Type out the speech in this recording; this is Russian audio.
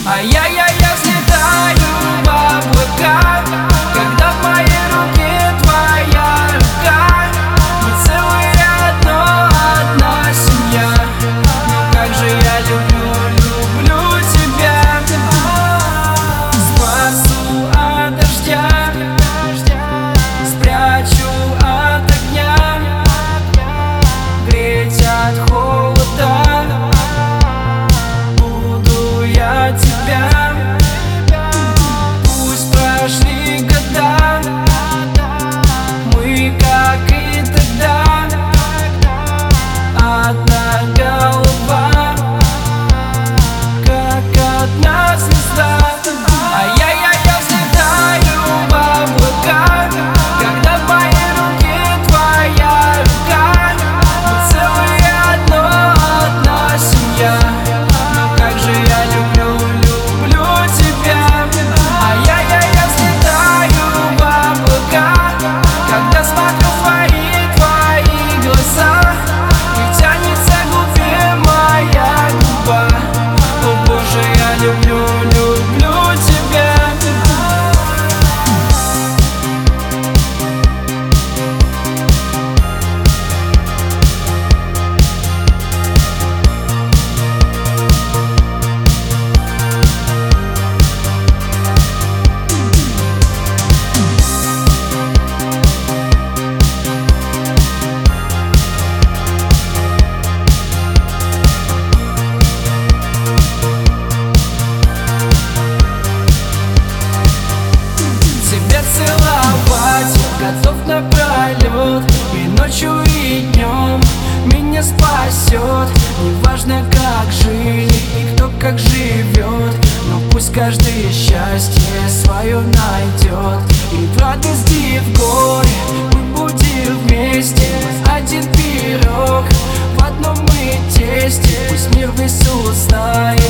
Я взлетаю в облака, когда в моей руке твоя рука. Мы целые одна семья. Как же я люблю тебя. Спасу от дождя, спрячу от огня, греть от холода буду я тебя. Пусть прошли года, мы, как и тогда, одна голова, как одна звезда. Я взлетаю в облака, когда в моей руке твоя рука. Мы целые одна семья. Как же я люблю тебя. Я взлетаю в облака, когда смотрю в твои глаза, и тянется к губе моя губа. О Боже, я люблю тебя. Тебя целовать готов напролет, и ночью, и днем меня спасет. Неважно, как жили и кто как живет, но пусть каждый счастье свое найдет. И в радости, и в горе мы будем вместе. Один пирог в одном мы тесте, пусть мир весь узнает